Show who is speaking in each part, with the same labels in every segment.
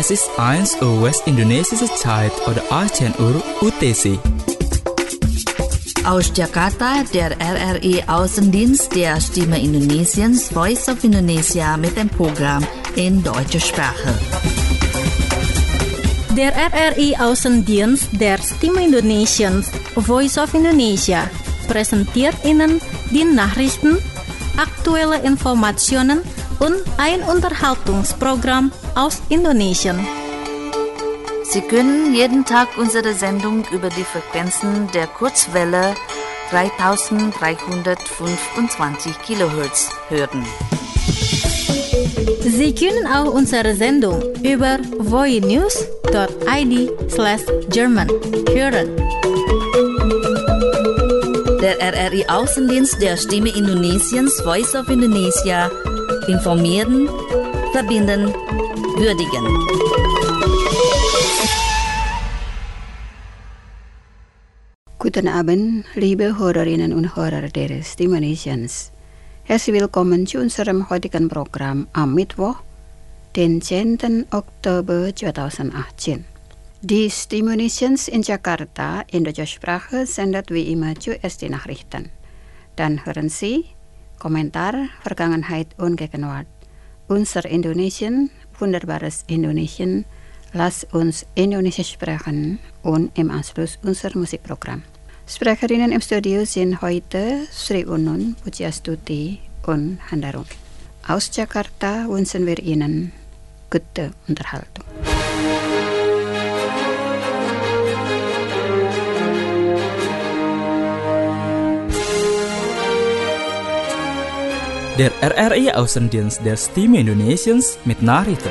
Speaker 1: Es ist 1 Uhr West-Indonesische Zeit oder 18 Uhr UTC.
Speaker 2: Aus Jakarta, der RRI Außendienst der Stimme Indonesiens Voice of Indonesia mit dem Programm in deutscher Sprache.
Speaker 3: Der RRI Außendienst der Stimme Indonesiens Voice of Indonesia präsentiert Ihnen die Nachrichten, aktuelle Informationen und ein Unterhaltungsprogramm aus Indonesien.
Speaker 2: Sie können jeden Tag unsere Sendung über die Frequenzen der Kurzwelle 3325 kHz hören.
Speaker 3: Sie können auch unsere Sendung über voinews.id/German hören.
Speaker 2: Der RRI Außendienst der Stimme Indonesiens Voice of Indonesia informieren, verbinden, würdigen.
Speaker 4: Guten Abend, liebe Hörerinnen und Hörer der Stimme Indonesiens. Herzlich willkommen zu unserem heutigen Programm am Mittwoch, den 10. Oktober 2018. Die Stimme Indonesiens in Jakarta in deutscher Sprache sendet wie immer zuerst die Nachrichten. Dann hören Sie Kommentar, Vergangenheit und Gegenwart. Unser Indonesien, wunderbares Indonesien, lass uns Indonesisch sprechen und im Anschluss unser Musikprogramm. Sprecherinnen im Studio sind heute Sri Unun, Pujiastuti und Handarung. Aus Jakarta wünschen wir Ihnen gute Unterhaltung.
Speaker 1: Der RRI Außendienst der Stimme Indonesiens mit Nachrichten.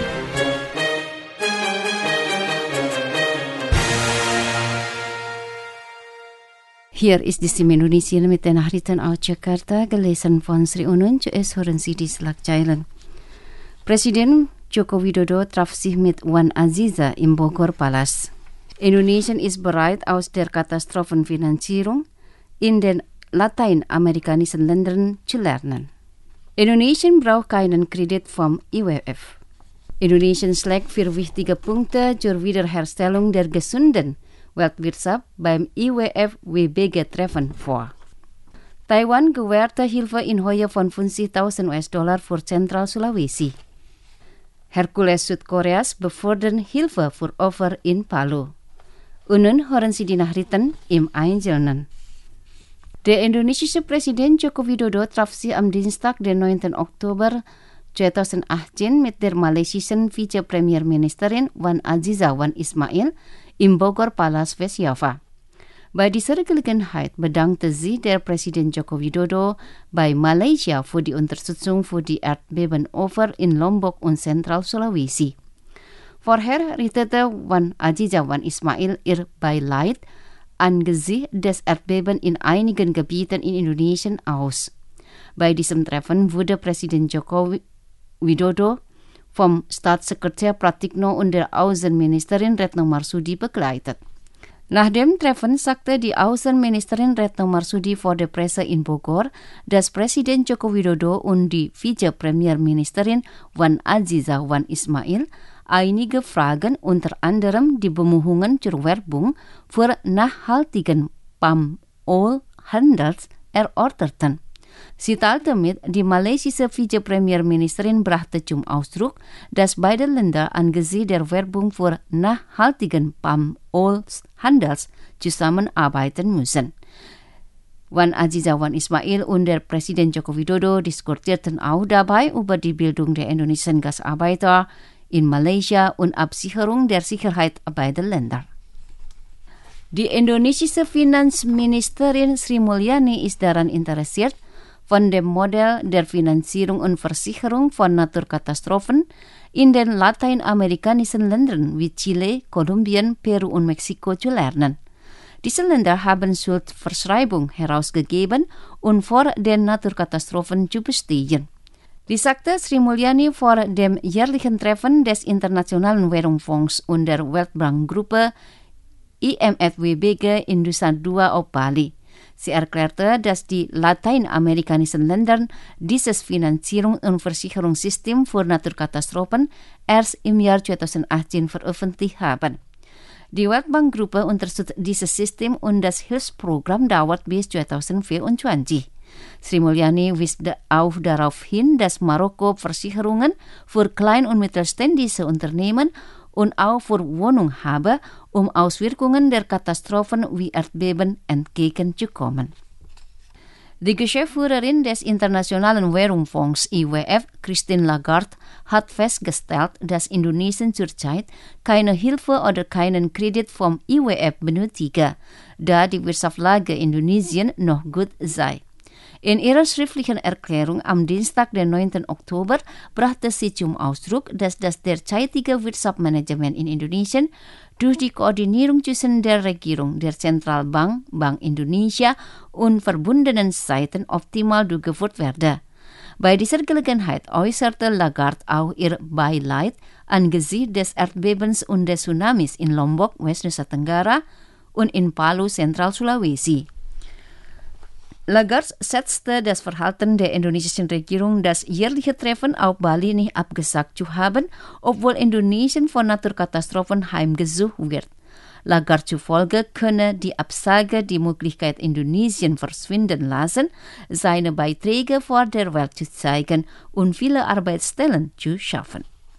Speaker 5: Hier ist die Stimme Indonesien mit den Nachrichten aus Jakarta, gelesen von Sri Unun. Zuerst hören Sie die Schlagzeilen. Presiden Joko Widodo traf sich mit Wan Aziza im Bogor Palace. Indonesien ist bereit, aus der Katastrophenfinanzierung in den lateinamerikanischen Ländern zu lernen. Indonesien braucht keinen Kredit vom IWF. Indonesien schlägt 4 wichtige Punkte zur Wiederherstellung der gesunden Weltwirtschaft beim IWF-WBG-Treffen vor. Taiwan gewährte Hilfe in Höhe von $50.000 für Zentral-Sulawesi. Hercules Südkoreas befördern Hilfe für Opfer in Palu. Und nun hören Sie die Nachrichten im Einzelnen. Der indonesische Präsident Joko Widodo traf sich am Dienstag, den 9. Oktober 2018 mit der malaysischen Vize-Premierministerin Wan Aziza Wan Ismail im Bogor Palace, West-Java. Bei dieser Gelegenheit bedankte sich der Präsident Joko Widodo bei Malaysia für die Unterstützung für die Erdbebenopfer in Lombok und Zentral-Sulawesi. Vorher richtete Wan Aziza Wan Ismail ihr Beileid angesichts des Erdbebens in einigen Gebieten in Indonesien aus. Bei diesem Treffen wurde Präsident Joko Widodo vom Staatssekretär Pratikno und der Außenministerin Retno Marsudi begleitet. Nach dem Treffen sagte die Außenministerin Retno Marsudi vor der Presse in Bogor, dass Präsident Joko Widodo und die Vize-Premierministerin Wan Aziza Wan Ismail einige Fragen, unter anderem die Bemühungen zur Werbung für nachhaltigen Palm-Oil-Handels, erörterten. Sie teilte mit, die malaysische Vize-Premierministerin brachte zum Ausdruck, dass beide Länder angesichts der Werbung für nachhaltigen Palm-Oil-Handels zusammenarbeiten müssen. Wan Aziza Wan Ismail und der Präsident Joko Widodo diskutierten auch dabei über die Bildung der indonesischen Gastarbeiter in Malaysia und Absicherung der Sicherheit beider Länder. Die indonesische Finanzministerin Sri Mulyani ist daran interessiert, von dem Modell der Finanzierung und Versicherung von Naturkatastrophen in den lateinamerikanischen Ländern wie Chile, Kolumbien, Peru und Mexiko zu lernen. Diese Länder haben Schuldverschreibung herausgegeben und vor den Naturkatastrophen zu bestehen. Dies sagte Sri Mulyani vor dem jährlichen Treffen des Internationalen Währungsfonds und der Weltbankgruppe IMF-WBG in Nusa Dua auf Bali. Sie erklärte, dass die lateinamerikanischen Länder dieses Finanzierung- und Versicherungssystem für Naturkatastrophen erst im Jahr 2018 veröffentlicht haben. Die Weltbankgruppe unterstützt dieses System und das Hilfsprogramm dauert bis 2024. Sri Mulyani wies auch darauf hin, dass Marokko Versicherungen für klein- und mittelständische Unternehmen und auch für Wohnungshaber, um Auswirkungen der Katastrophen wie Erdbeben entgegenzukommen. Die Geschäftsführerin des Internationalen Währungsfonds IWF, Christine Lagarde, hat festgestellt, dass Indonesien zurzeit keine Hilfe oder keinen Kredit vom IWF benötige, da die Wirtschaftslage Indonesien noch gut sei. In ihrer schriftlichen Erklärung am Dienstag, den 9. Oktober, brachte sie zum Ausdruck, dass das derzeitige Wirtschaftsmanagement in Indonesien durch die Koordinierung zwischen der Regierung, der Zentralbank, Bank Indonesia und verbundenen Seiten optimal durchgeführt werde. Bei dieser Gelegenheit äußerte Lagarde auch ihr Beileid angesichts des Erdbebens und des Tsunamis in Lombok, Westnusa Tenggara und in Palu, Zentral Sulawesi. Lagarde setzte das Verhalten der indonesischen Regierung, das jährliche Treffen auf Bali nicht abgesagt zu haben, obwohl Indonesien von Naturkatastrophen heimgesucht wird. Lagarde zufolge könne die Absage die Möglichkeit Indonesien verschwinden lassen, seine Beiträge vor der Welt zu zeigen und viele Arbeitsstellen zu schaffen.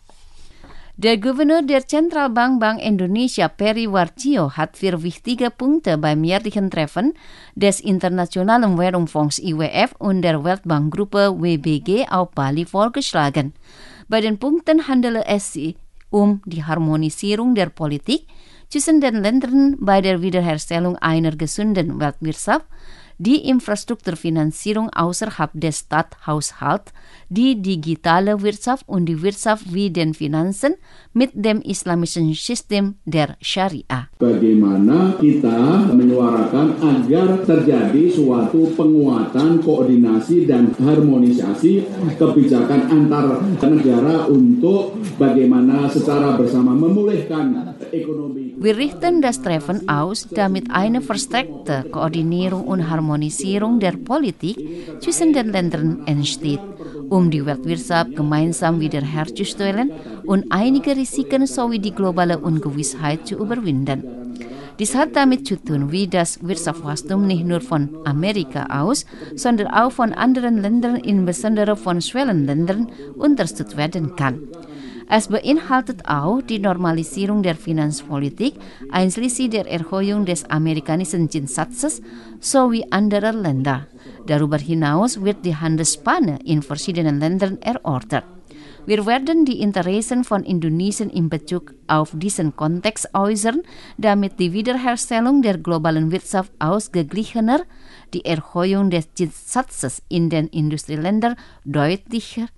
Speaker 5: Der Gouverneur der Zentralbank Bank Indonesia, Peri Warjio, hat 4 wichtige Punkte beim jährlichen Treffen des Internationalen Währungsfonds IWF und der Weltbankgruppe WBG auf Bali vorgeschlagen. Bei den Punkten handele es sich um die Harmonisierung der Politik zwischen den Ländern bei der Wiederherstellung einer gesunden Weltwirtschaft, die Infrastrukturfinanzierung außerhalb des Staatshaushalts, die digitale Wirtschaft und die Wirtschaft wie den Finanzen mit dem islamischen System der Syariah.
Speaker 6: Bagaimana kita menyuarakan agar terjadi suatu penguatan koordinasi dan harmonisasi kebijakan antar negara untuk bagaimana secara bersama memulihkan ekonomi.
Speaker 5: Wir richten das Treffen aus, damit eine verstärkte Koordinierung und Harmonisierung der Politik zwischen den Ländern entsteht, um die Weltwirtschaft gemeinsam wiederherzustellen und einige Risiken sowie die globale Ungewissheit zu überwinden. Dies hat damit zu tun, wie das Wirtschaftswachstum nicht nur von Amerika aus, sondern auch von anderen Ländern, insbesondere von Schwellenländern, unterstützt werden kann. Es beinhaltet auch die Normalisierung der Finanzpolitik, einschließlich der Erhöhung des amerikanischen Zinssatzes sowie anderer Länder. Darüber hinaus wird die Handelsspanne in verschiedenen Ländern erörtert. Wir werden die Interessen von Indonesien in Bezug auf diesen Kontext äußern, damit die Wiederherstellung der globalen Wirtschaft ausgeglichener, die Erhöhung des Zinssatzes in den Industrieländern deutlicher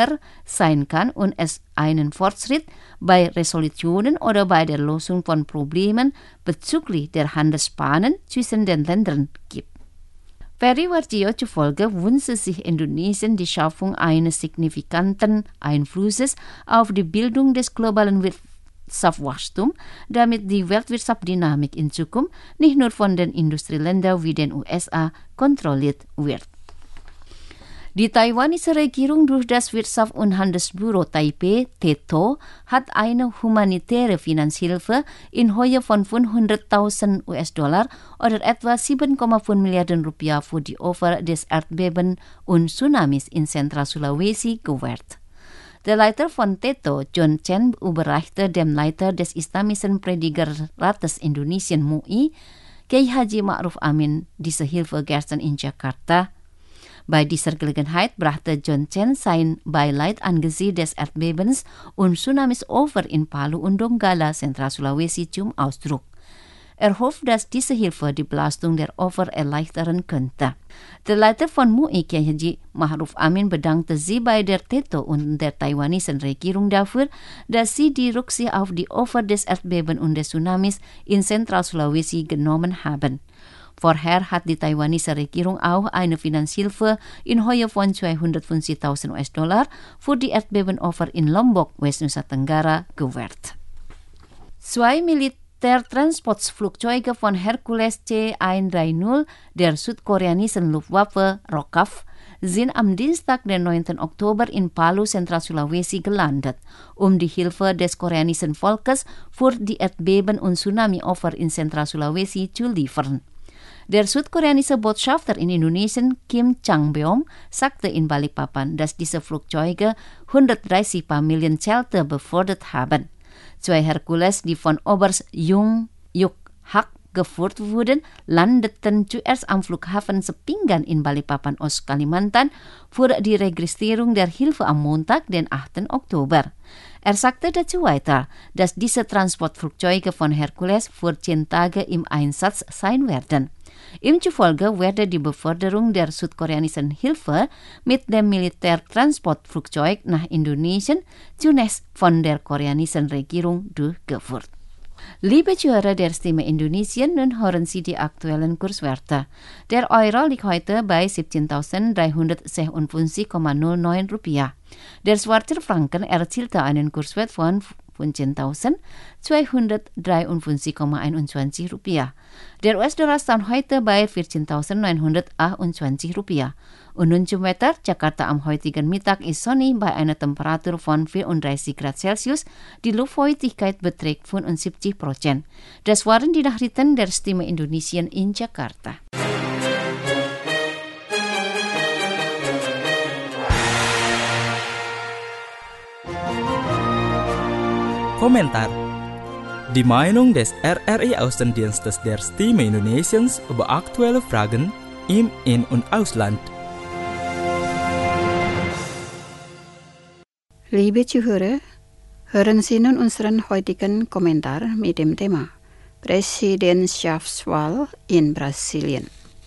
Speaker 5: sein kann und es einen Fortschritt bei Resolutionen oder bei der Lösung von Problemen bezüglich der Handelsspannen zwischen den Ländern gibt. Peri Warjio zufolge wünsche sich Indonesien die Schaffung eines signifikanten Einflusses auf die Bildung des globalen Wirtschaftswachstums, damit die Weltwirtschaftsdynamik in Zukunft nicht nur von den Industrieländern wie den USA kontrolliert wird. Die taiwanische Regierung durch das Wirtschafts- und Handelsbüro Taipei, TETO, hat eine humanitäre Finanzhilfe in Höhe von 500.000 US-Dollar oder etwa 7,5 Milliarden Rupiah für die Opfer des Erdbebens und Tsunamis in Zentral Sulawesi gewährt. Der Leiter von TETO, John Chen, überreichte dem Leiter des Islamischen Predigerrates Indonesien MUI, Kiai Haji Ma'ruf Amin, diese Hilfe gestern in Jakarta. Bei dieser Gelegenheit brachte John Chen sein Beileid angesichts des Erdbebens und Tsunamis-Opfer in Palu und Donggala, Zentral Sulawesi, zum Ausdruck. Er hofft, dass diese Hilfe die Belastung der Opfer erleichtern könnte. Der Leiter von MUI, Kiai Haji Ma'ruf Amin, bedankte sich bei der TETO und der taiwanischen Regierung dafür, dass sie die Rücksicht auf die Opfer des Erdbebens und des Tsunamis in Zentral Sulawesi genommen haben. Vorher hat die taiwanische Regierung auch eine Finanzhilfe in Höhe von 250.000 US-Dollar für die Erdbebenopfer in Lombok, Westnusa Tenggara, gewährt. 2 Militärtransportflugzeuge von Hercules C-130 der südkoreanischen Luftwaffe ROKAV sind am Dienstag, den 9. Oktober in Palu, Zentral-Sulawesi gelandet, die Hilfe des koreanischen Volkes für die Erdbeben- und Tsunami-Opfer in Zentral-Sulawesi zu liefern. Der südkoreanische Botschafter in Indonesien, Kim Chang-beom, sagte in Balikpapan, dass diese Flugzeuge 130 Familienzelte befördert haben. 2 Hercules, die von Oberst Jung Yuk-hak geführt wurden, landeten zuerst am Flughafen Sepinggan in Balikpapan, Ostkalimantan, für die Registrierung der Hilfe am Montag, den 8. Oktober. Er sagte dazu weiter, dass diese Transportflugzeuge von Hercules für 10 Tage im Einsatz sein werden. Ihm zufolge werde die Beförderung der südkoreanischen Hilfe mit dem Militärtransportflugzeug nach Indonesien zunächst von der koreanischen Regierung durchgeführt. Liebe Zuhörer der Stimme Indonesien, nun hören Sie die aktuellen Kurswerte. Der Euro liegt heute bei 17.356,09 Rupiah. Der Schweizer Franken erzielte einen Kurswert von 15.253,21 Rupiah. Der US-Dollar stand heute bei 14.928 Rupiah. Und nun zum Wetter. Jakarta am heutigen Mittag ist sonnig bei einer Temperatur von 34 Grad Celsius. Die Luftfeuchtigkeit beträgt 75%. Das waren die Nachrichten der Stimme Indonesien in Jakarta.
Speaker 1: Komentar. Die Meinung des RRI Außendienstes der Stimme Indonesiens über aktuelle Fragen im In- und Ausland.
Speaker 4: Liebe Zuhörer, hören Sie nun unseren heutigen Kommentar mit dem Thema Präsidentschaftswahl in Brasilien.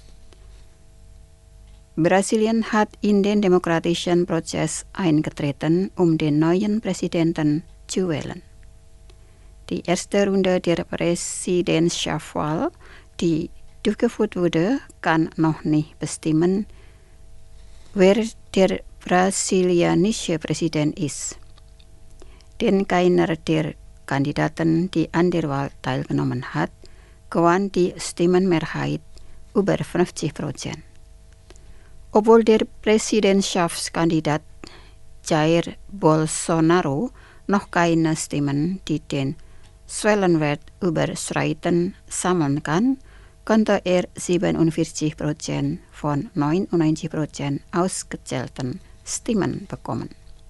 Speaker 4: Brasilien hat in den demokratischen Prozess eingetreten, den neuen Präsidenten zu wählen. Die erste Runde der Präsidentschaftswahl, die durchgeführt wurde, kann noch nicht bestimmen, wer der brasilianische Präsident ist. Denn keiner der Kandidaten, die an der Wahl teilgenommen hat, gewann die Stimmenmehrheit über 50%. Obwohl der Präsidentschaftskandidat Jair Bolsonaro noch keine Stimmen, die den Schwellenwert überschreiten, sammeln kann, konnte er 47% von 99% ausgezählten Stimmen bekommen.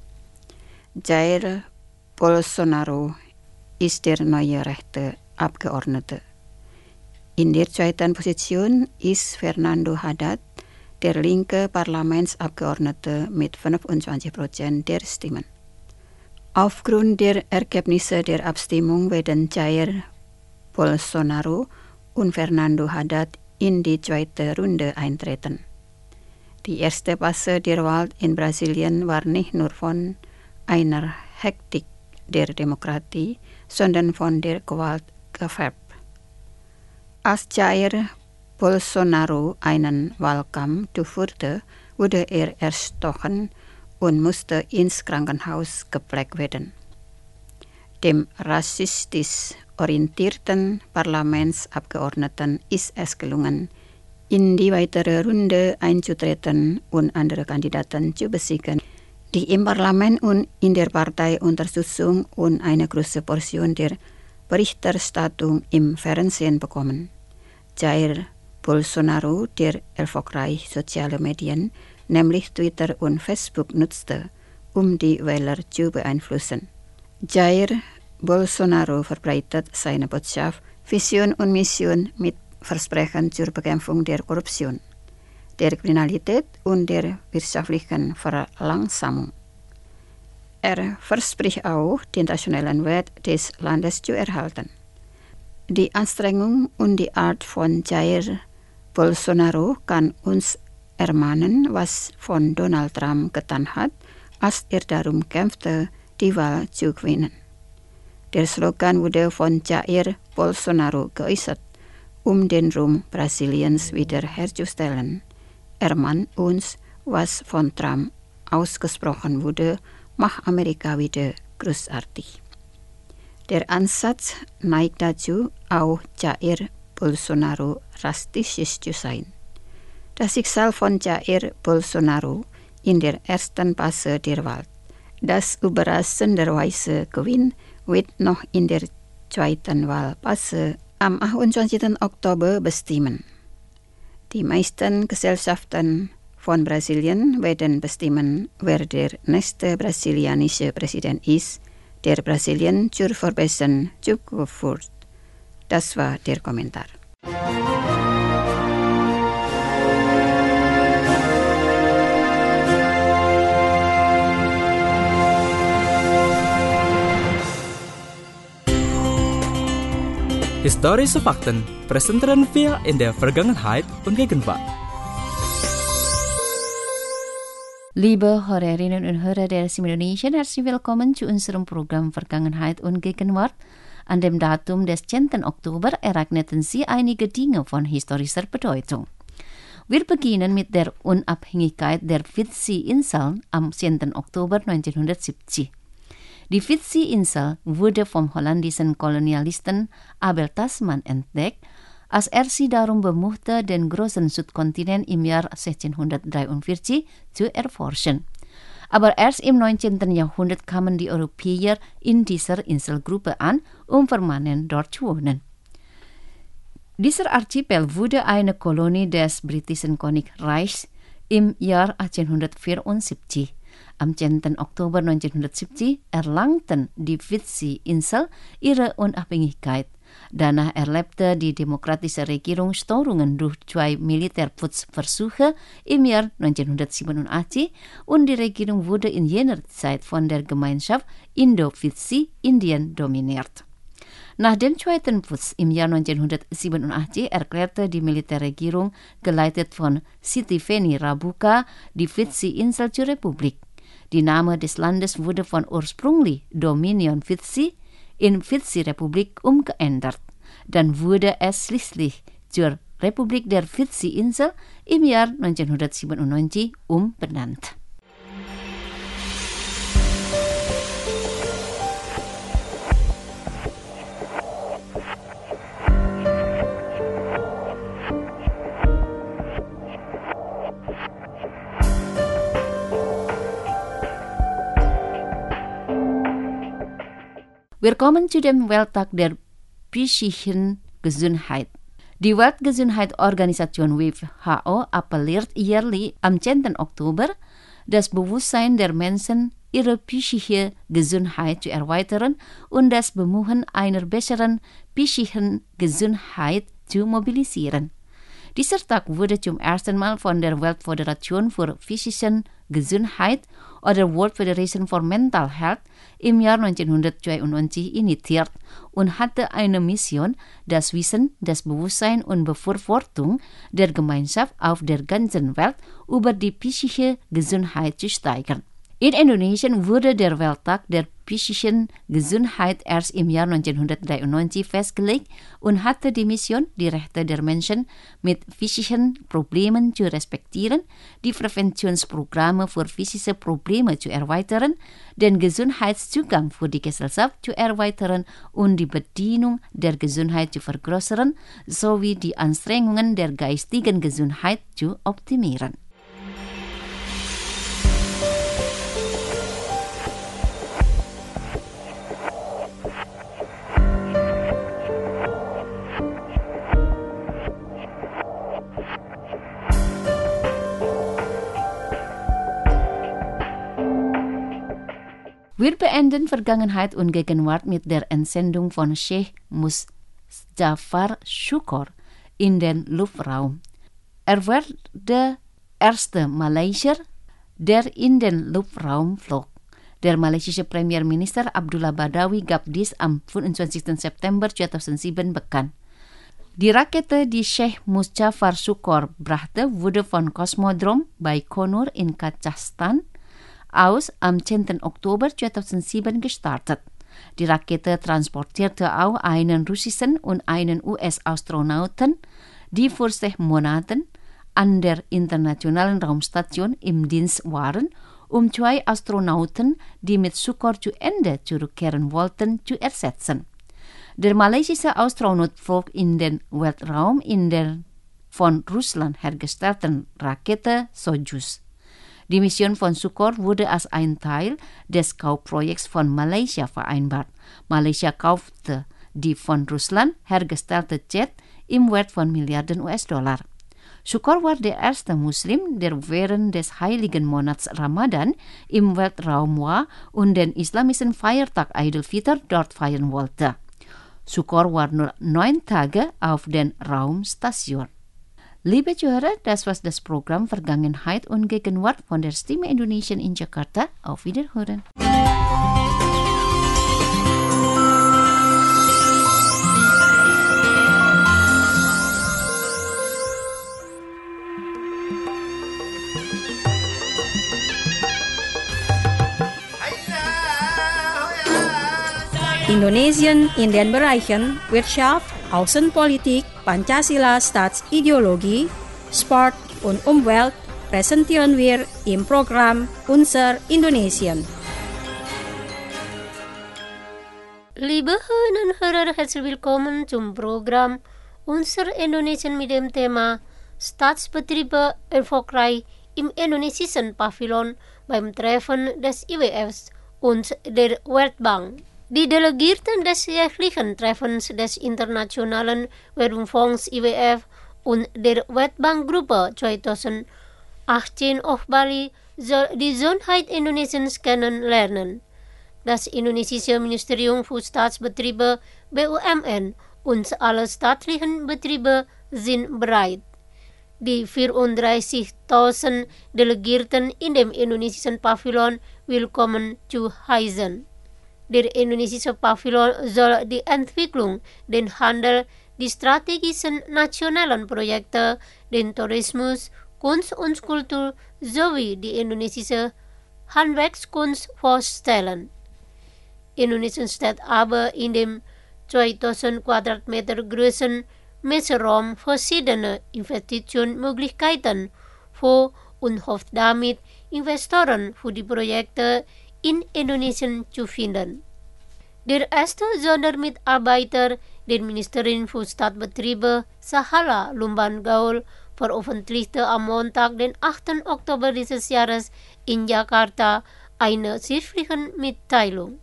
Speaker 4: Jair Bolsonaro ist der neue rechte Abgeordnete. In der zweiten Position ist Fernando Haddad, der linke Parlamentsabgeordnete mit 25% der Stimmen. Aufgrund der Ergebnisse der Abstimmung werden Jair Bolsonaro und Fernando Haddad in die zweite Runde eintreten. Die erste Phase der Wahl in Brasilien war nicht nur von einer Hektik der Demokratie, sondern von der Gewalt gefärbt. Als Jair Bolsonaro einen Wahlkampf durchführte, wurde er erstochen und musste ins Krankenhaus gepflegt werden. Dem rassistisch orientierten Parlamentsabgeordneten ist es gelungen, in die weitere Runde einzutreten und andere Kandidaten zu besiegen, die im Parlament und in der Partei Unterstützung und eine große Portion der Berichterstattung im Fernsehen bekommen. Jair Bolsonaro, der erfolgreich soziale Medien, nämlich Twitter und Facebook nutzte, die Wähler zu beeinflussen. Jair Bolsonaro verbreitet seine Botschaft, Vision und Mission mit Versprechen zur Bekämpfung der Korruption, der Kriminalität und der wirtschaftlichen Verlangsamung. Er verspricht auch, den nationalen Wert des Landes zu erhalten. Die Anstrengung und die Art von Jair Bolsonaro kann uns ermahnen, was von Donald Trump getan hat, als er darum kämpfte, die Wahl zu gewinnen. Der Slogan wurde von Jair Bolsonaro geäußert, den Ruhm Brasiliens wiederherzustellen. Ermahnt uns, was von Trump ausgesprochen wurde, macht Amerika wieder großartig. Der Ansatz neigt dazu, auch Jair Bolsonaro rassistisch zu sein. Das Schicksal von Jair Bolsonaro in der ersten Phase der Wahl, das überraschenderweise Gewinn, wird noch in der zweiten Wahlphase am 28. Oktober bestimmen. Die meisten Gesellschaften von Brasilien werden bestimmen, wer der nächste brasilianische Präsident ist, der Brasilien zur Verbesserung zurückführt. Das war der Kommentar.
Speaker 1: Historische Fakten präsentieren wir in der Vergangenheit und Gegenwart.
Speaker 5: Liebe Hörerinnen und Hörer der Stimme Indonesia, herzlich willkommen zu unserem Programm Vergangenheit und Gegenwart. An dem Datum des 10. Oktober ereigneten sich einige Dinge von historischer Bedeutung. Wir beginnen mit der Unabhängigkeit der Fidschi-Inseln am 10. Oktober 1970. Die Fidschi-Insel wurde vom holländischen Kolonialisten Abel Tasman entdeckt, als sie darum bemühte, den großen Südkontinent im Jahr 1643 zu erforschen. Aber erst im 19. Jahrhundert kamen die Europäer in dieser Inselgruppe an, um permanent dort zu wohnen. Dieser Archipel wurde eine Kolonie des britischen Königreichs im Jahr 1874. Am 10. Oktober 1970 erlangten die Fidschi-Insel ihre Unabhängigkeit. Danach erlebte die demokratische Regierung Störungen durch 2 Militärputzversuche im Jahr 1987 und die Regierung wurde in jener Zeit von der Gemeinschaft Indo-Fidschi-Indien dominiert. Nach dem zweiten Putsch im Jahr 1987 erklärte die Militärregierung, geleitet von Sitiveni Rabuka, die Fidschi-Insel zur Republik. Die Name des Landes wurde von ursprünglich Dominion Fidschi in Fidschi-Republik umgeändert. Dann wurde es schließlich zur Republik der Fidschi-Insel im Jahr 1997 umbenannt. Wir kommen zu dem Welttag der psychischen Gesundheit. Die Weltgesundheitsorganisation WHO appelliert jährlich am 10. Oktober, das Bewusstsein der Menschen, ihre psychische Gesundheit zu erweitern und das Bemühen einer besseren psychischen Gesundheit zu mobilisieren. Dieser Tag wurde zum ersten Mal von der Weltföderation für physische Gesundheit oder World Federation for Mental Health im Jahr 1992 initiiert und hatte eine Mission, das Wissen, das Bewusstsein und Befürwortung der Gemeinschaft auf der ganzen Welt über die psychische Gesundheit zu steigern. In Indonesien wurde der Welttag der psychischen Gesundheit erst im Jahr 1993 festgelegt und hatte die Mission, die Rechte der Menschen mit physischen Problemen zu respektieren, die Präventionsprogramme für physische Probleme zu erweitern, den Gesundheitszugang für die Gesellschaft zu erweitern und die Bedienung der Gesundheit zu vergrößern, sowie die Anstrengungen der geistigen Gesundheit zu optimieren. Wir beenden Vergangenheit und Gegenwart mit der Entsendung von Sheikh Muzdafar Shukor in den Luftraum. Er war der erste Malaysier, der in den Luftraum flog. Der malaysische Premierminister Abdullah Badawi gab dies am 25. September 2007 bekannt. Die Rakete, die Sheikh Muzdafar Shukor brachte, wurde von Kosmodrom Baikonur in Kasachstan aus am 10. Oktober 2007 gestartet. Die Rakete transportierte auch einen russischen und einen US-Astronauten, die vor 6 Monaten an der internationalen Raumstation im Dienst waren, 2 astronauten die met Sukhoi zu Ende zurückkehren wollten, zu ersetzen. Der malaysische Astronaut flog in den Weltraum in der von Russland hergestellten Rakete Sojus. Die Mission von Sukhoi wurde als ein Teil des Kaufprojekts von Malaysia vereinbart. Malaysia kaufte die von Russland hergestellte Jet im Wert von Milliarden US-Dollar. Sukhoi war der erste Muslim, der während des heiligen Monats Ramadan im Weltraum war und den islamischen Feiertag Aidilfitr dort feiern wollte. Sukhoi war nur 9 Tage auf den Raumstation. Liebe Zuhörer, das war das Programm Vergangenheit und Gegenwart von der Stimme Indonesien in Jakarta. Auf Wiederhören.
Speaker 3: Indonesian in den Bereichen Wirtschaft, Außenpolitik, Pancasila Staatsideologie, Sport und Umwelt präsentieren wir im Programm Unser Indonesien.
Speaker 7: Liebe Hörerinnen und Hörer, herzlich willkommen zum Programm Unser Indonesien mit dem Thema Staatsbetriebe erfolgreich im indonesischen Pavillon beim Treffen des IWFs und der Weltbank. Die Delegierten des jährlichen Treffens des Internationalen Währungsfonds IWF und der Weltbankgruppe 2018 auf Bali soll die Gesundheit Indonesiens kennenlernen. Das indonesische Ministerium für Staatsbetriebe BUMN und alle staatlichen Betriebe sind bereit, die 34.000 Delegierten in dem indonesischen Pavillon willkommen zu heißen. Der indonesische Pavillon soll die Entwicklung, den Handel, die strategischen nationalen Projekte, den Tourismus, Kunst und Kultur sowie die indonesische Handwerkskunst vorstellen. Indonesien steht aber in dem 2000 Quadratmeter großen Messeraum verschiedene Investitionsmöglichkeiten vor und hofft damit, Investoren für die Projekte in Indonesien zu finden. Der erste Sondermitarbeiter der Ministerin für Staatsbetriebe, Sahala Lumban Gaul, veröffentlichte am Montag, den 8. Oktober dieses Jahres in Jakarta eine schriftliche Mitteilung.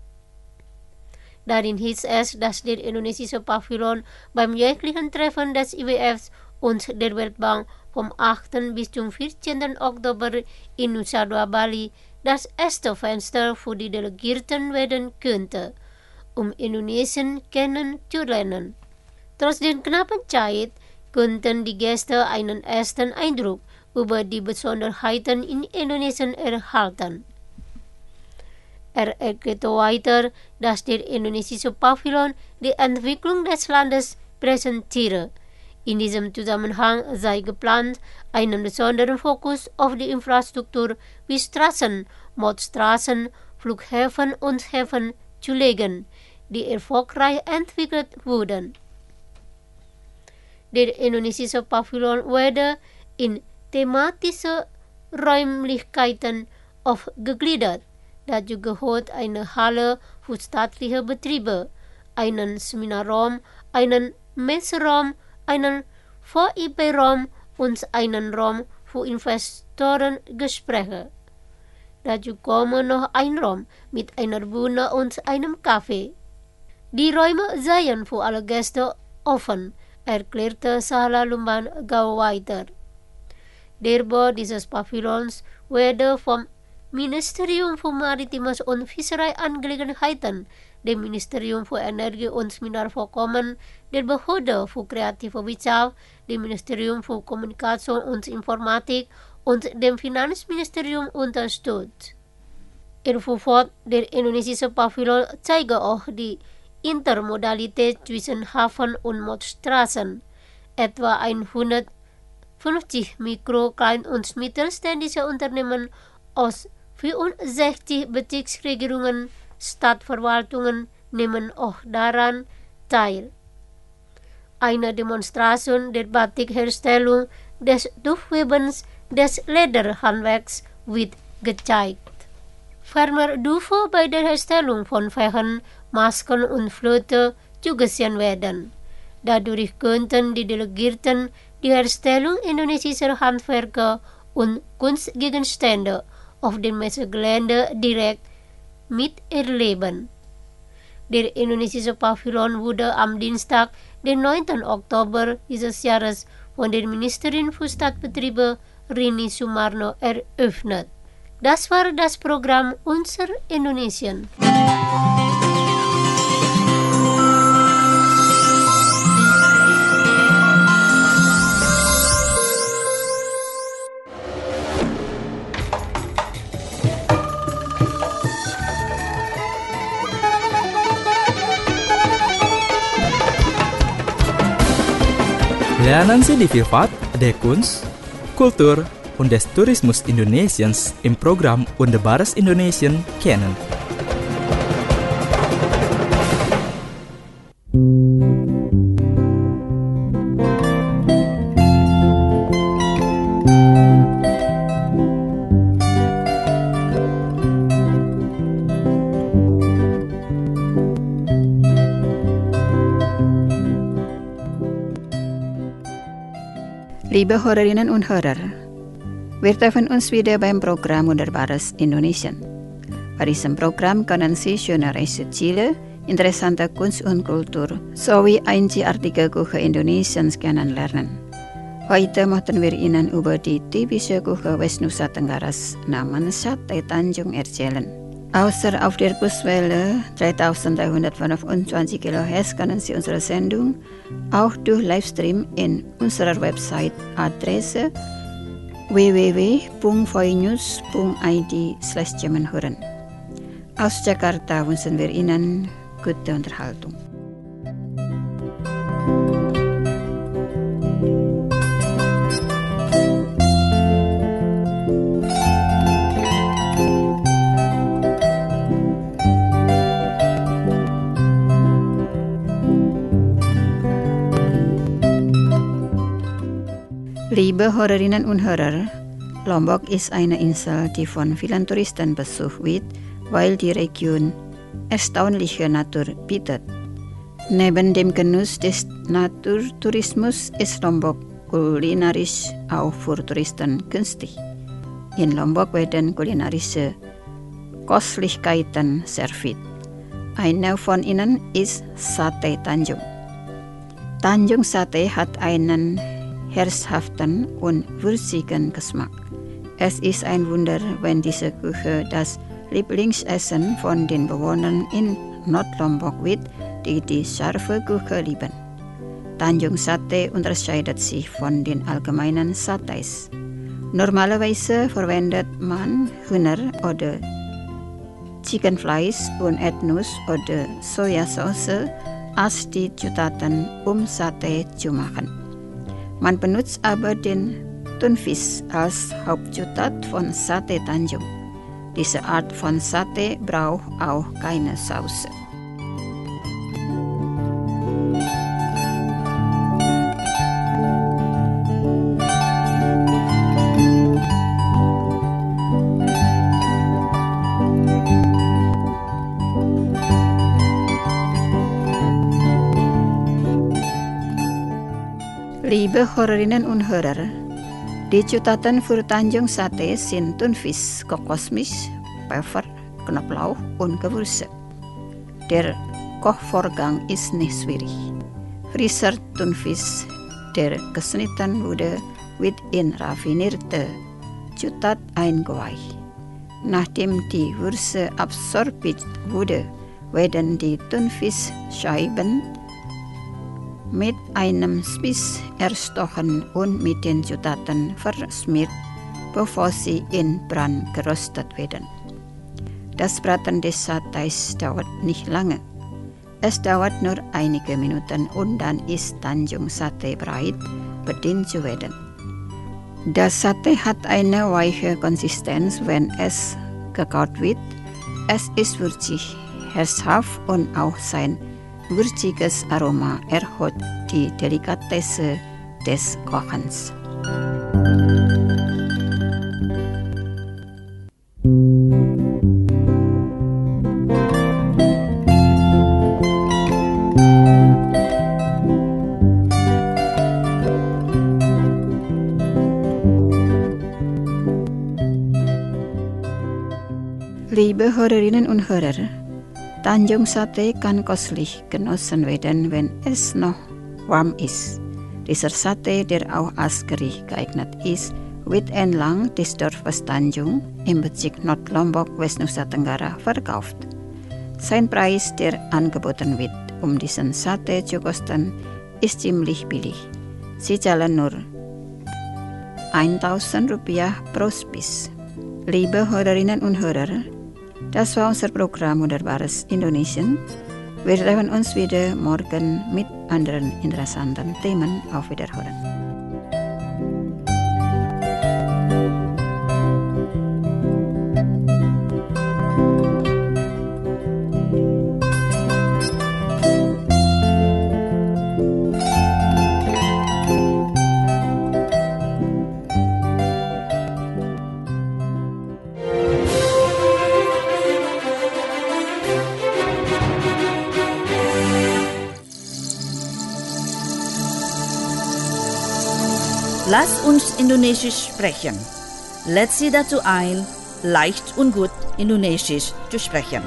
Speaker 7: Darin hieß es, dass der indonesische Pavillon beim jährlichen Treffen des IWFs und der Weltbank vom 8. bis zum 14. Oktober in Nusa Dua Bali das erste Fenster für die Delegierten werden könnte, um Indonesien kennenzulernen. Trotz der knappen Zeit könnten die Gäste einen ersten Eindruck über die Besonderheiten in Indonesien erhalten. Er erklärte weiter, dass der indonesische Pavillon die Entwicklung des Landes präsentiere. In diesem Zusammenhang sei geplant, einen besonderen Fokus auf die Infrastruktur wie Straßen, Motorstraßen, Flughäfen und Häfen zu legen, die erfolgreich entwickelt wurden. Der indonesische Pavillon werde in thematische Räumlichkeiten aufgegliedert. Dazu gehört eine Halle für staatliche Betriebe, einen Seminarraum, einen Messeraum, einen VIP-Raum und einen Raum für Investorengespräche. Dazu kommen noch ein Raum mit einer Bühne und einem Café. Die Räume seien für alle Gäste offen, erklärte Sahala Lumban Gaul weiter. Der Bau dieses Pavillons werde vom Ministerium für Maritimes und Fischereiangelegenheiten, dem Ministerium für Energie und Mineralvorkommen, der Behörde für kreative Wirtschaft, dem Ministerium für Kommunikation und Informatik und dem Finanzministerium unterstützt. Er fuhr fort, der indonesische Pavillon zeige auch die Intermodalität zwischen Hafen und Motorstraßen. Etwa 150 Mikro-, Klein- und mittelständische Unternehmen aus 64 Bezirksregierungen, Stadtverwaltungen nehmen auch daran teil. Eine Demonstration der Batikherstellung, des Tuchwebens, des Lederhandwerks wird gezeigt. Ferner dürfen bei der Herstellung von Fächen, Masken und Flöte zugesehen werden. Dadurch könnten die Delegierten die Herstellung indonesischer Handwerker und Kunstgegenstände auf dem Messegelände direkt miterleben. Der indonesische Pavillon wurde am Dienstag, den 9. Oktober dieses Jahres von der Ministerin für Stadtbetriebe Rini Sumarno eröffnet. Das war das Programm Unser Indonesien.
Speaker 1: Lernen Sie die Vielfalt der Kunst, Kultur und des Tourismus Indonesiens im Programm Wunderbares Indonesien kennen.
Speaker 4: Liebe Hörerinnen und Hörer, wir treffen uns wieder beim Programm Wunderbares Indonesien. Bei diesem Programm können Sie schöne Reiseziele, interessante Kunst und Kultur sowie einzigartige Küche Indonesiens kennenlernen. Heute möchten wir Ihnen über die typische Küche West-Nusa Tenggaras namens Sate Tanjung erzählen. Außer auf der Kurswelle 3325 kHz können Sie unsere Sendung auch durch Livestream in unserer Website Adresse www.voinews.id/German hören. Aus Jakarta wünschen wir Ihnen gute Unterhaltung. Liebe Hörerinnen und Hörer, Lombok ist eine Insel, die von vielen Touristen besucht wird, weil die Region erstaunliche Natur bietet. Neben dem Genuss des Naturtourismus ist Lombok kulinarisch auch für Touristen günstig. In Lombok werden kulinarische Köstlichkeiten serviert. Eine von ihnen ist Sate Tanjung. Tanjung Sate hat einen herzhaften und würzigen Geschmack. Es ist ein Wunder, wenn diese Küche das Lieblingsessen von den Bewohnern in Nordlombok wird, die die scharfe Küche lieben. Tanjung Sate unterscheidet sich von den allgemeinen Satés. Normalerweise verwendet man Hühner- oder Chickenfleisch und Erdnuss oder Sojasauce als die Zutaten, um Sate zu machen. Man benutzt aber den Thunfisch als Hauptzutat von Sate Tanjung. Diese Art von Sate braucht auch keine Sauce. Liebe Hörerinnen und Hörer, die Zutaten für Tanjung Sate sind Thunfisch, Kokosmilch, Pfeffer, Knoblauch und Gewürze. Der Kochvorgang ist nicht schwierig. Frischer Thunfisch, der geschnitten wurde, wird in raffinierte Zutat eingeweicht. Nachdem die Würze absorbiert wurde, werden die Thunfischscheiben mit einem Spieß erstochen und mit den Zutaten versmiert, bevor sie in Brand geröstet werden. Das Braten des Satés dauert nicht lange. Es dauert nur einige Minuten und dann ist Tanjung Sate bereit, bedient zu werden. Das Sate hat eine weiche Konsistenz, wenn es gekaut wird. Es ist würzig, herzhaft und auch sein würziges Aroma erhöht die Delikatesse des Kochens. Liebe Hörerinnen und Hörer, Tanjung Sate kann kostlich genossen werden, wenn es noch warm ist. Dieser Sate, der auch als Gericht geeignet ist, wird entlang des Dorfes Tanjung im Bezirk Nord-Lombok, West-Nusa Tenggara verkauft. Sein Preis, der angeboten wird, um diesen Sate zu kosten, ist ziemlich billig. Sie zahlen nur 1.000 Rupiah pro Spieß. Liebe Hörerinnen und Hörer, das war unser Programm Wunderbares Indonesien. Wir treffen uns wieder morgen mit anderen interessanten Themen. Auf Wiederhören.
Speaker 2: Lass uns Indonesisch sprechen. Lädt Sie dazu ein, leicht und gut Indonesisch zu sprechen.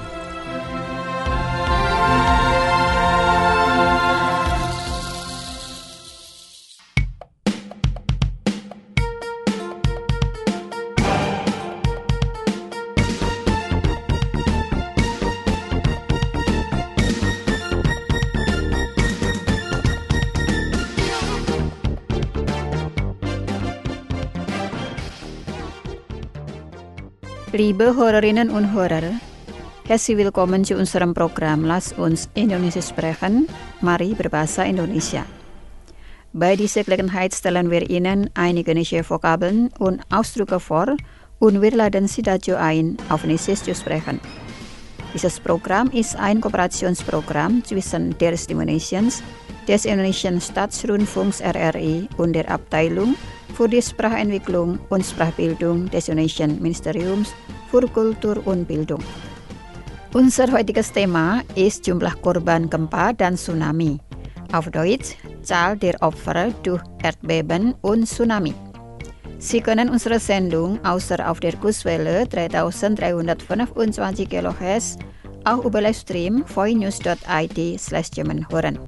Speaker 4: Liebe Hörerinnen und Hörer, herzlich willkommen zu unserem Programm Lass uns Indonesisch sprechen, mari berbahasa Indonesia. Bei dieser Gelegenheit stellen wir Ihnen einige neue Vokabeln und Ausdrücke vor und wir laden Sie dazu ein, auf Indonesisch zu sprechen. Dieses Programm ist ein Kooperationsprogramm zwischen der Stimme Indonesiens, des Indonesischen Staatsrundfunks RRI und der Abteilung für die Sprachentwicklung und Sprachbildung des Indonesischen Ministeriums für Kultur und Bildung. Unser heutiges Thema ist Jumlah Korban Gempa dan Tsunami. Auf Deutsch, Zahl der Opfer durch Erdbeben und Tsunami. Sie können unsere Sendung außer auf der Kurzwelle 3325 kHz auch über Livestream voinews.id/German hören.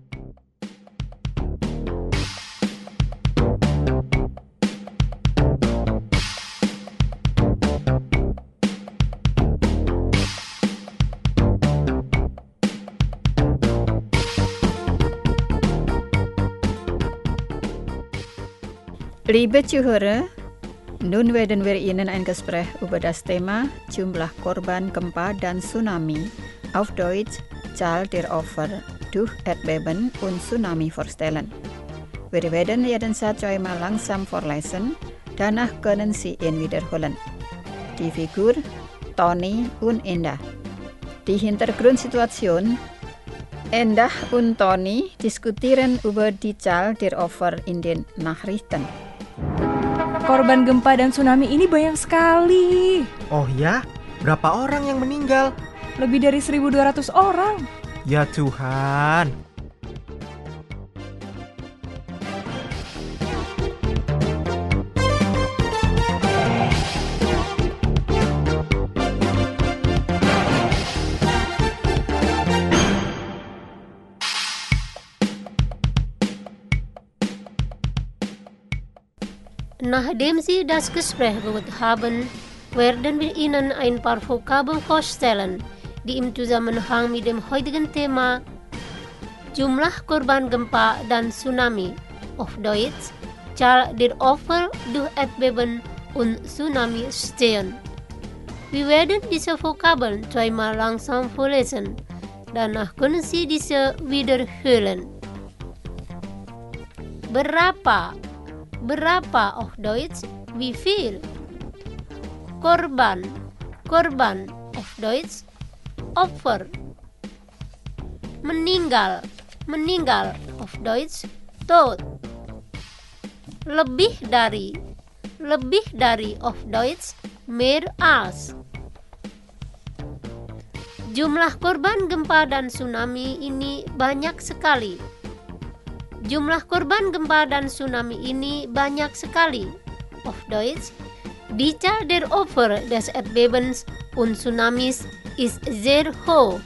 Speaker 4: Liebe Zuhörer, nun werden wir Ihnen ein Gespräch über das Thema Jumlah Korban Gempa dan Tsunami, auf Deutsch Zahl der Opfer durch Erdbeben und Tsunami vorstellen. Wir werden jeden Satz einmal langsam vorlesen, danach können Sie ihn wiederholen. Die Figur Tony und Endah. Die Hintergrundsituation: Endah und Tony diskutieren über die Zahl der Opfer in den Nachrichten.
Speaker 8: Korban gempa dan tsunami ini banyak sekali.
Speaker 9: Oh ya? Berapa orang yang meninggal?
Speaker 8: Lebih dari 1.200 orang.
Speaker 9: Ya Tuhan.
Speaker 7: Nachdem Sie das Gespräch gehört haben, werden wir Ihnen ein paar Vokabeln vorstellen, die im Zusammenhang mit dem heutigen Thema Jumlah Korban Gempa dan Tsunami, auf Deutsch Zahl der Opfer durch Erdbeben und Tsunami stehen. Wir werden diese Vokabeln zweimal langsam vorlesen, danach können Sie diese wiederholen. Berapa? Berapa auf Deutsch? Wie viel? Korban. Korban auf Deutsch Opfer. Meninggal. Meninggal auf Deutsch Tod. Lebih dari. Lebih dari auf Deutsch mehr als. Jumlah korban gempa dan tsunami ini banyak sekali. Jumlah korban gempa dan tsunami ini banyak sekali. Auf Deutsch, die Zahl der Opfer des Erdbebens und Tsunamis ist sehr hoch.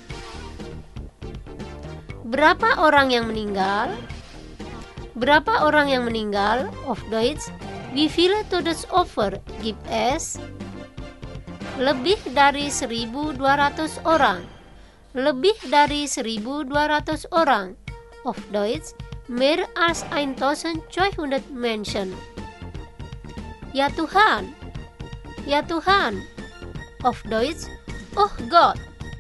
Speaker 7: Berapa orang yang meninggal? Berapa orang yang meninggal? Auf Deutsch, wie viele Todesopfer gibt es? Lebih dari 1.200 orang. Lebih dari 1.200 orang. Auf Deutsch, mehr als 1.200 Menschen. Ya Tuhan. Ya Tuhan. Auf Deutsch, oh Gott.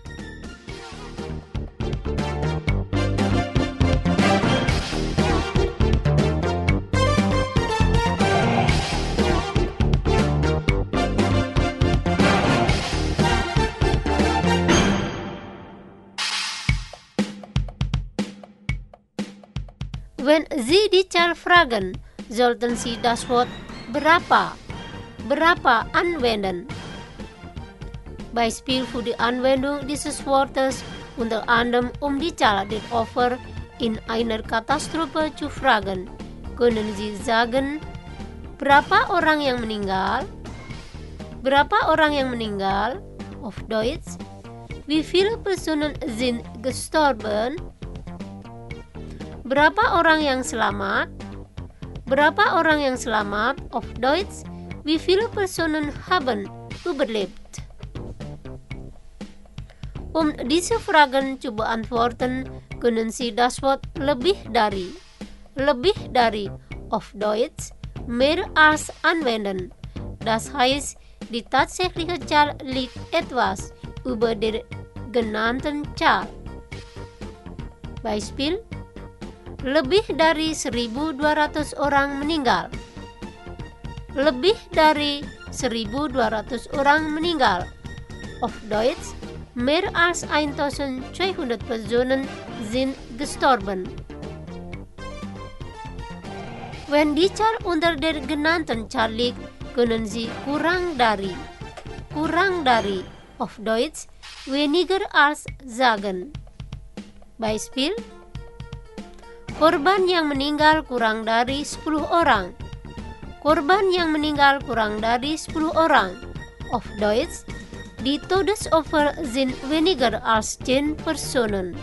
Speaker 7: Wenn Sie die Zahl fragen, sollten Sie das Wort berapa anwenden. Beispiel für die Anwendung dieses Wortes unter anderem die Zahl der Opfer in einer Katastrophe zu fragen, können Sie sagen, berapa orang yang meninggal? Berapa orang yang meninggal? Auf Deutsch, wie viele Personen sind gestorben? Berapa orang yang selamat? Berapa orang yang selamat? Auf Deutsch, wie viele Personen haben überlebt? Diese Fragen zu beantworten, können Sie das Wort lebih dari auf Deutsch mehr als anwenden. Das heißt, die tatsächliche Zahl liegt etwas über der genannten Zahl. Beispiel, lebih dari 1.200 orang meninggal. Lebih dari 1.200 orang meninggal. Auf Deutsch, mehr als 1.200 Personen sind gestorben. Wenn die Zahl unter der genannten Zahl liegt, können Sie kurang dari auf Deutsch weniger als sagen. Beispiel, korban yang meninggal kurang dari 10 orang. Korban yang meninggal kurang dari 10 orang. Auf Deutsch, die Todesopfer sind weniger als 10 Personen.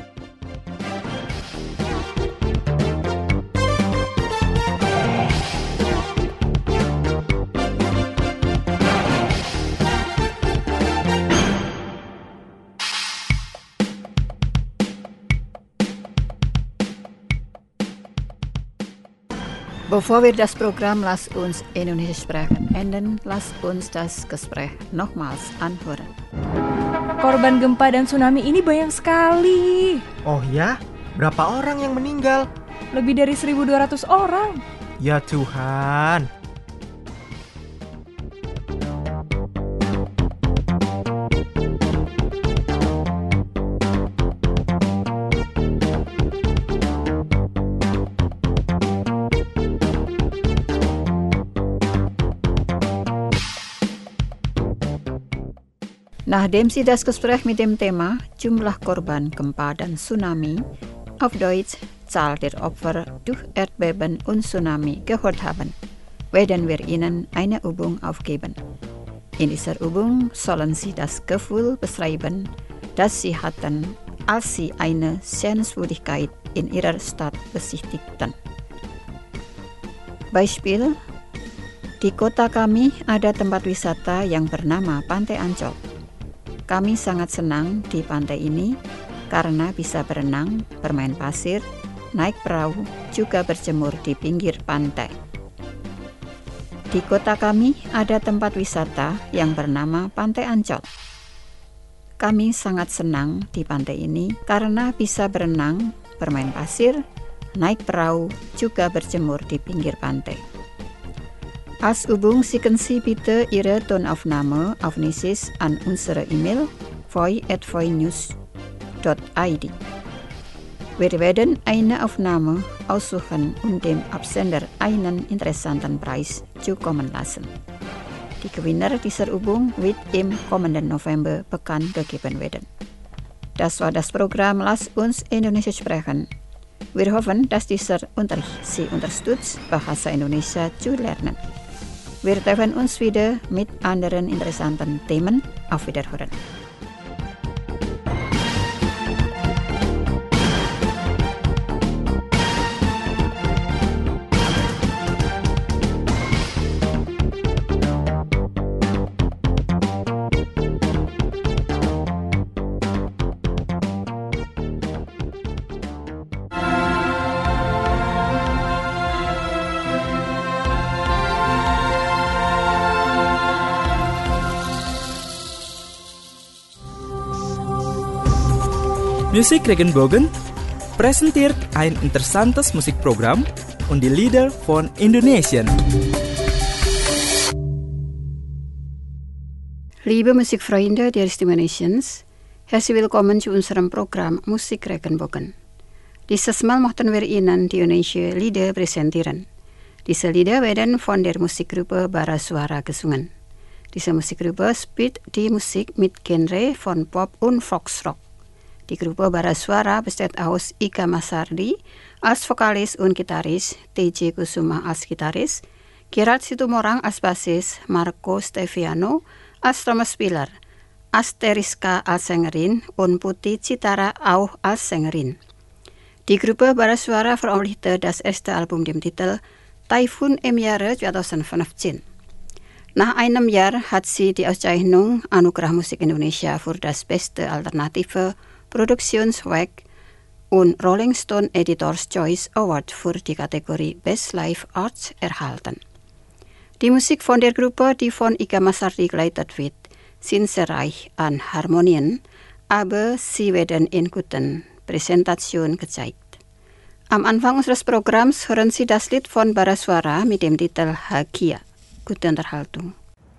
Speaker 4: Bevor wir das Programm Lass uns Indonesisch sprechen enden, lass uns das Gespräch nochmals anhören.
Speaker 8: Korban gempa dan tsunami ini banyak sekali.
Speaker 9: Oh ya? Berapa orang yang meninggal?
Speaker 8: Lebih dari 1.200 orang.
Speaker 9: Ya Tuhan.
Speaker 4: Nachdem Sie das Gespräch mit dem Thema Jumlah Korban Gempa dan Tsunami, auf Deutsch Zahl der Opfer durch Erdbeben und Tsunami gehört haben, werden wir Ihnen eine Übung aufgeben. In dieser Übung sollen Sie das Gefühl beschreiben, das Sie hatten, als Sie eine Sehenswürdigkeit in Ihrer Stadt besichtigten. Beispiel, di kota kami ada tempat wisata yang bernama Pantai Ancol. Kami sangat senang di pantai ini karena bisa berenang, bermain pasir, naik perahu, juga berjemur di pinggir pantai. Di kota kami ada tempat wisata yang bernama Pantai Ancol. Kami sangat senang di pantai ini karena bisa berenang, bermain pasir, naik perahu, juga berjemur di pinggir pantai. Als Übung schicken Sie bitte Ihre Tonaufnahme auf Nisis an unsere E-Mail voi@voinews.id. Wir werden eine Aufnahme aussuchen und dem Absender einen interessanten Preis zukommen lassen. Die Gewinner dieser Übung wird im kommenden November bekannt gegeben werden. Das war das Programm Lass uns Indonesisch sprechen. Wir hoffen, dass dieser Unterricht Sie unterstützt, Bahasa Indonesia zu lernen. Wir treffen uns wieder mit anderen interessanten Themen. Auf Wiederhören.
Speaker 1: Musik Regenbogen präsentiert ein interessantes Musikprogramm und die Lieder von Indonesien.
Speaker 4: Liebe Musikfreunde der Stimme Nations, herzlich willkommen zu unserem Programm Musik Regenbogen. Dieses Mal möchten wir Ihnen die indonesische Lieder präsentieren. Diese Lieder werden von der Musikgruppe Bara Suara gesungen. Diese Musikgruppe spielt die Musik mit Genre von Pop und Foxrock. Die Gruppe Bara Suara besteht aus Ika Masardi als Vokalis und Gitaris, TJ Kusuma als Gitaris, Gerald Situmorang als Bassis, Marco Steviano als Trommelspieler, Asteriska als Sängerin und Putih Citara auch als Sängerin. Die Gruppe Bara Suara veröffentlichte das erste Album dem Titel Typhoon im Jahre 2015. Nach einem Jahr hat sie die Auszeichnung Anugerah Musik Indonesia für das beste alternative Produktionswerk und Rolling Stone Editors Choice Award für die Kategorie Best Live Arts erhalten. Die Musik von der Gruppe, die von Ika Masardi geleitet wird, sind sehr reich an Harmonien, aber sie werden in guten Präsentationen gezeigt. Am Anfang unseres Programms hören Sie das Lied von Bara Suara mit dem Titel Hagia. Gute Unterhaltung.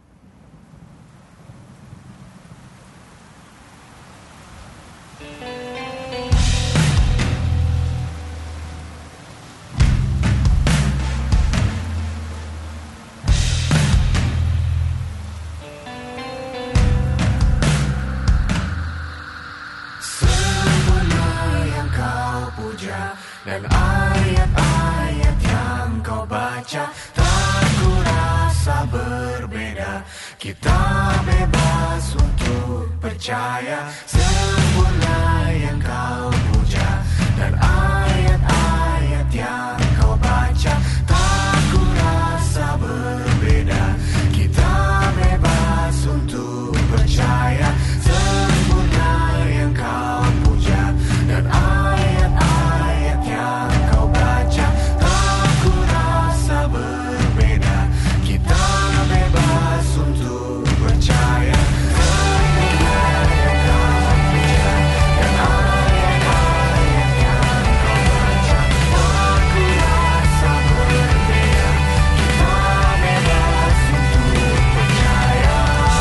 Speaker 10: Dan ayat-ayat yang kau baca tak kurasa berbeda. Kita bebas untuk percaya sempurna yang kau puja. Dan ayat-ayat yang kau baca tak kurasa berbeda. Kita bebas untuk percaya sempurna yang kau puja. Dan ayat-ayat yang kau baca tak kurasa berbeda. Kita bebas untuk percaya sempurna yang kau puja. Dan ayat-ayat yang kau baca tak kurasa berbeda. Kita bebas untuk percaya.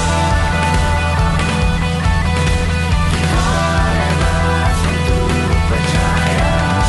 Speaker 10: Kita bebas untuk percaya.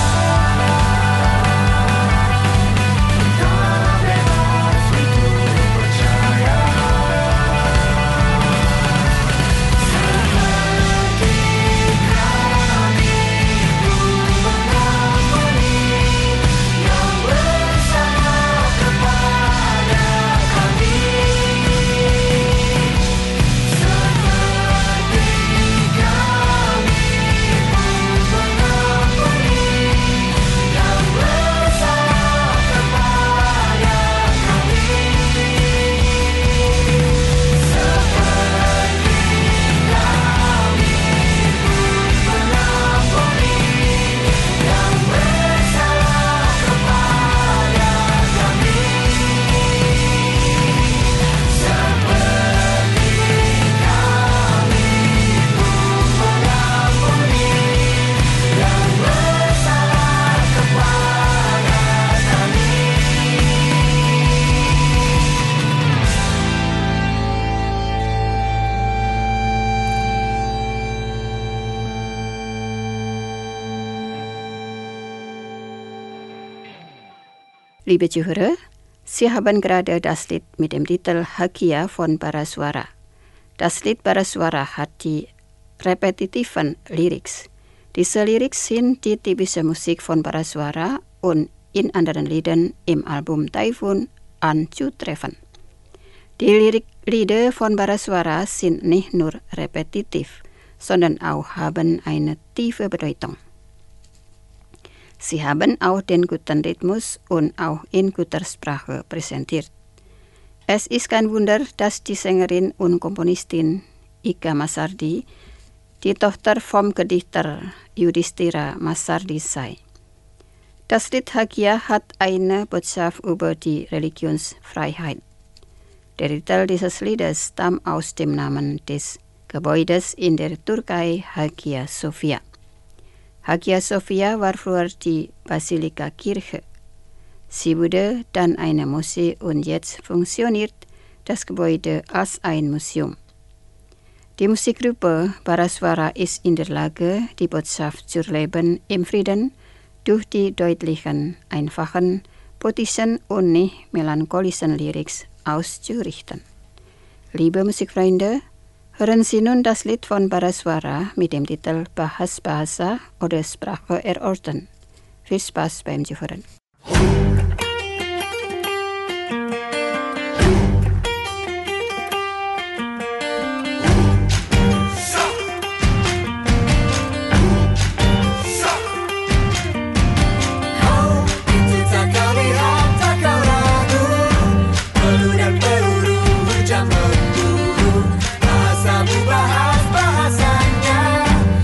Speaker 4: Liebe Zuhörer, Sie haben gerade das Lied mit dem Titel Hagia von Bara Suara. Das Lied Bara Suara hat die repetitiven Lyrics. Diese Lyrics sind die typische Musik von Bara Suara und in anderen Liedern im Album Typhoon anzutreffen. Die Lieder von Barasuara sind nicht nur repetitiv, sondern auch haben eine tiefe Bedeutung. Sie haben auch den guten Rhythmus und auch in guter Sprache präsentiert. Es ist kein Wunder, dass die Sängerin und Komponistin Ika Masardi die Tochter vom Gedichter Yudhishthira Masardi sei. Das Lied Hagia hat eine Botschaft über die Religionsfreiheit. Der Titel dieses Liedes stammt aus dem Namen des Gebäudes in der Türkei, Hagia Sophia. Hagia Sophia war früher die Basilika-Kirche. Sie wurde dann eine Moschee und jetzt funktioniert das Gebäude als ein Museum. Die Musikgruppe Barasuara ist in der Lage, die Botschaft zu leben im Frieden durch die deutlichen, einfachen, poetischen und nicht melancholischen Lyrics auszurichten. Liebe Musikfreunde, hören Sie nun das Lied von Barasuara mit dem Titel Bahasa oder Sprache erörtern. Viel Spaß beim Zuhören.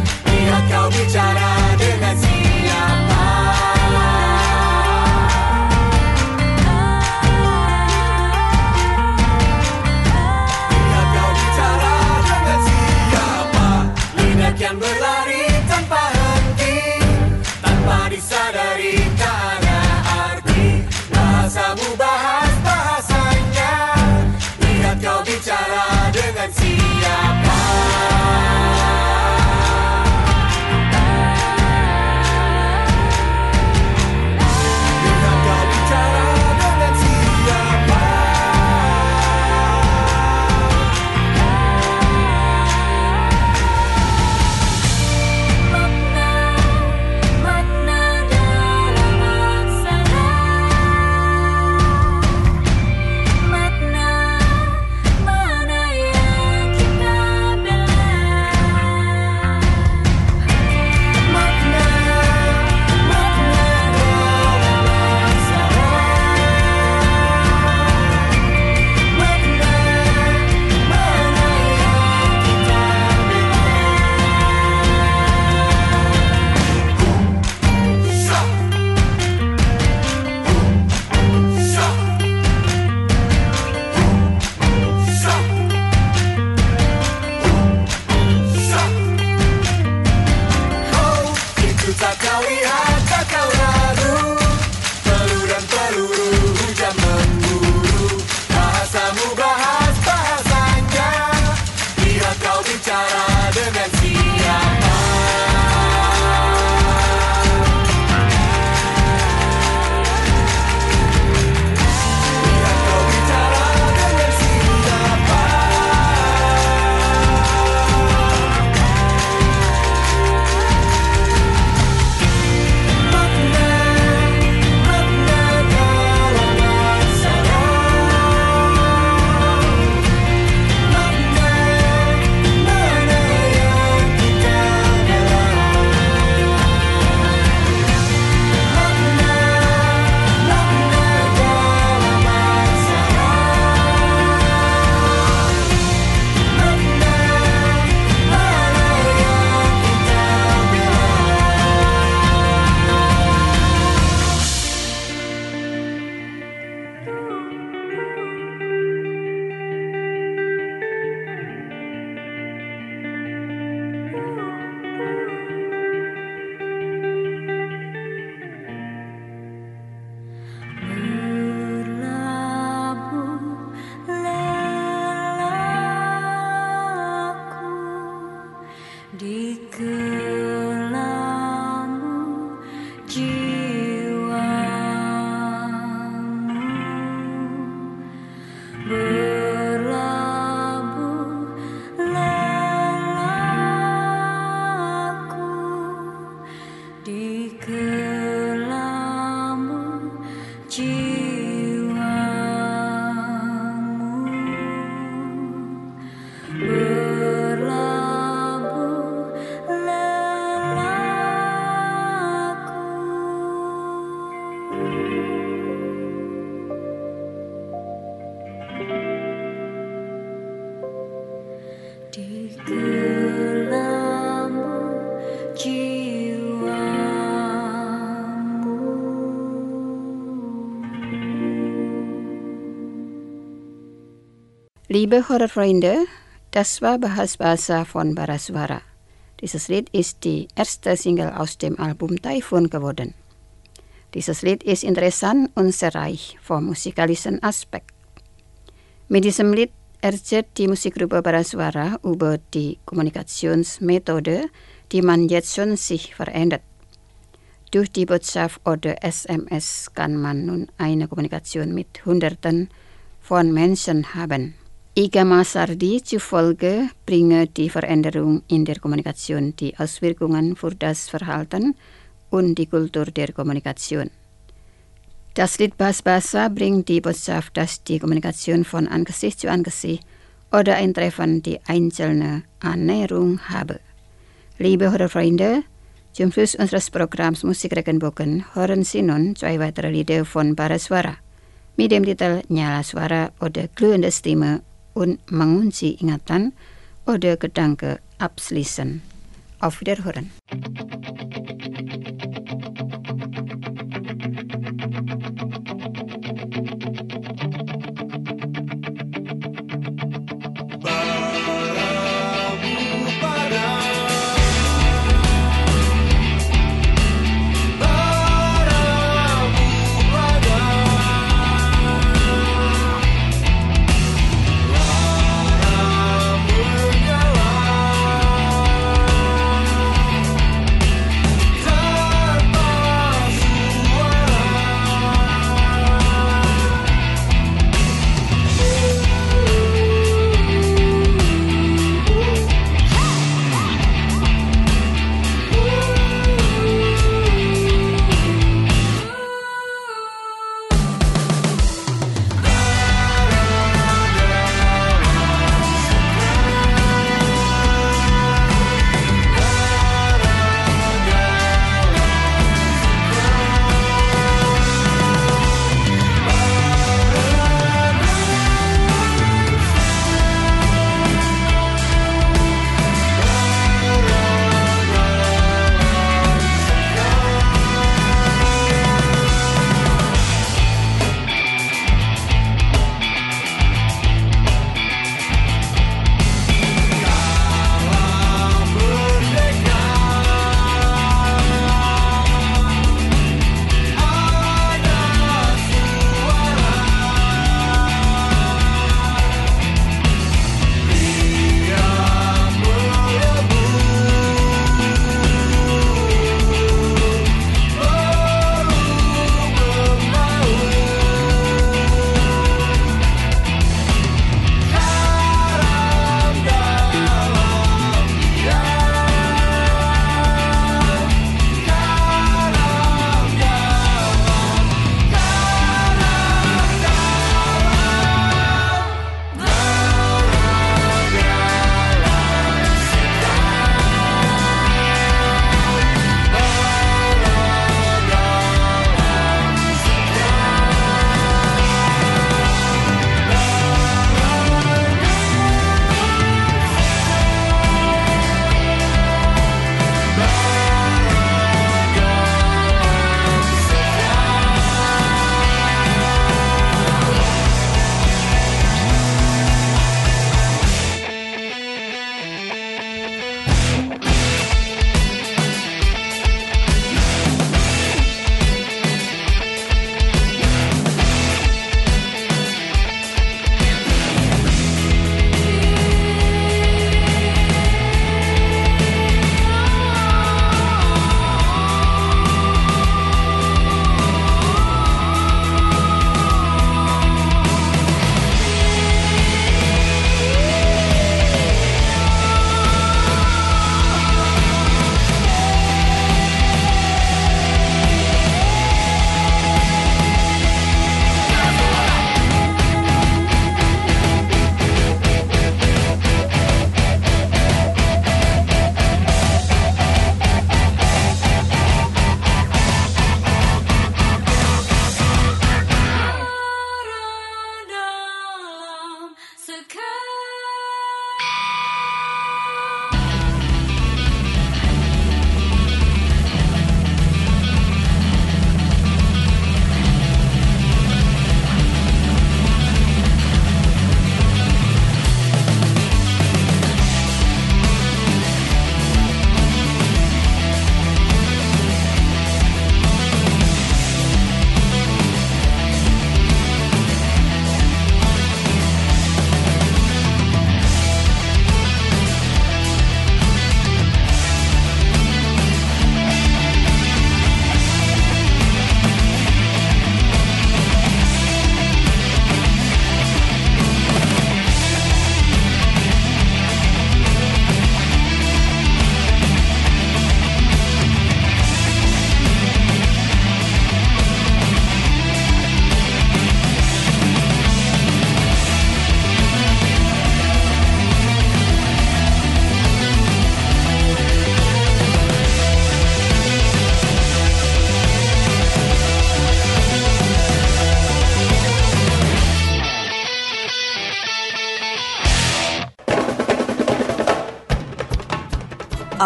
Speaker 10: Bicara dengan siapa?
Speaker 4: Liebe Hörerfreunde, das war Bahasa von Barasuara. Dieses Lied ist die erste Single aus dem Album Taifun geworden. Dieses Lied ist interessant und sehr reich vom musikalischen Aspekt. Mit diesem Lied erzählt die Musikgruppe Barasuara über die Kommunikationsmethode, die man jetzt schon sich verändert. Durch die Botschaft oder SMS kann man nun eine Kommunikation mit Hunderten von Menschen haben. Iga Masardi zufolge bringe die Veränderung in der Kommunikation die Auswirkungen für das Verhalten und die Kultur der Kommunikation. Das Lied Bahasa bringt die Botschaft, dass die Kommunikation von Angesicht zu Angesicht oder ein Treffen die einzelne Annäherung habe. Liebe Hörerfreunde, zum Schluss unseres Programms Musik Regenbogen hören Sie nun 2 weitere Lieder von Barasuara mit dem Titel Nyala Suara oder glühende Stimme und mengunci ingatan oder Gedanke abschließen. Auf Wiederhören.
Speaker 10: Bara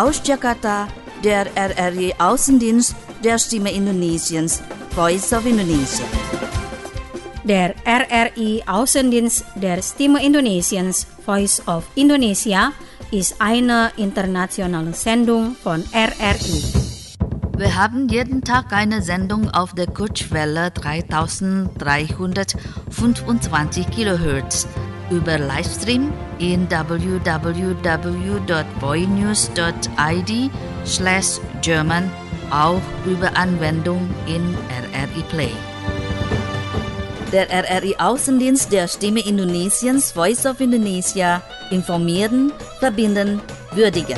Speaker 2: Aus Jakarta, der RRI Außendienst der Stimme Indonesiens, Voice of Indonesia.
Speaker 3: Der RRI Außendienst der Stimme Indonesiens, Voice of Indonesia, ist eine internationale Sendung von RRI.
Speaker 2: Wir haben jeden Tag eine Sendung auf der Kurzwelle 3325 kHz, über Livestream in www.boynews.id/German, auch über Anwendung in RRI Play. Der RRI Außendienst der Stimme Indonesiens, Voice of Indonesia, informieren, verbinden, würdigen.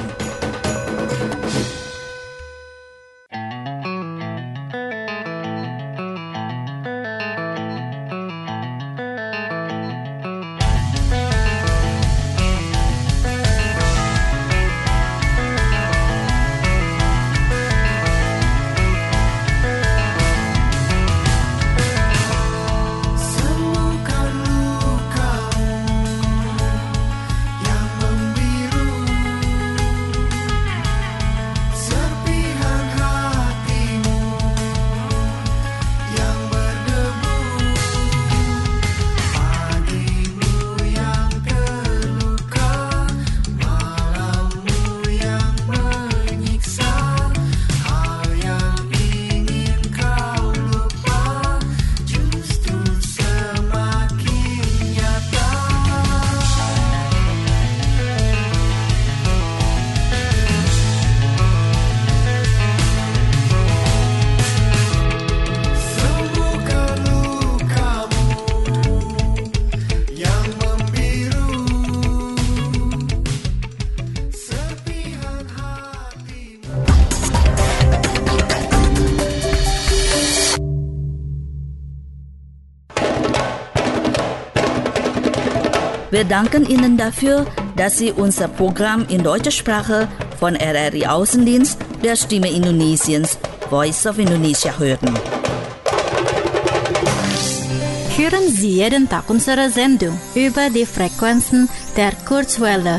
Speaker 2: Wir danken Ihnen dafür, dass Sie unser Programm in deutscher Sprache von RRI Außendienst der Stimme Indonesiens, Voice of Indonesia hören.
Speaker 11: Hören Sie jeden Tag unsere Sendung über die Frequenzen der Kurzwelle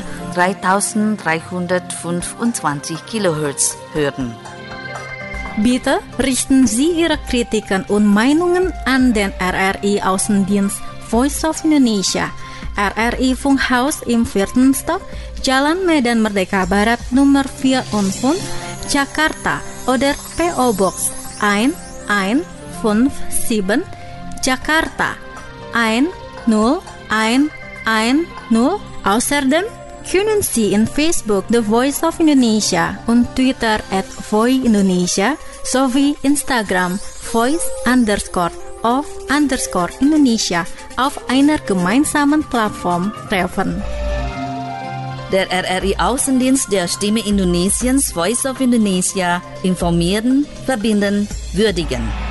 Speaker 2: 3325 kHz hören.
Speaker 11: Bitte richten Sie Ihre Kritiken und Meinungen an den RRI Außendienst Voice of Indonesia, RRI Funkhaus im 4. Stock, Jalan Medan Merdeka Barat nomor 4 Jakarta, oder PO Box 1157, Jakarta 10110. Außerdem können Sie in Facebook The Voice of Indonesia und Twitter @voiindonesia sowie Instagram voice_of_Indonesia auf einer gemeinsamen Plattform treffen.
Speaker 2: Der RRI Außendienst der Stimme Indonesiens, Voice of Indonesia, informieren, verbinden, würdigen.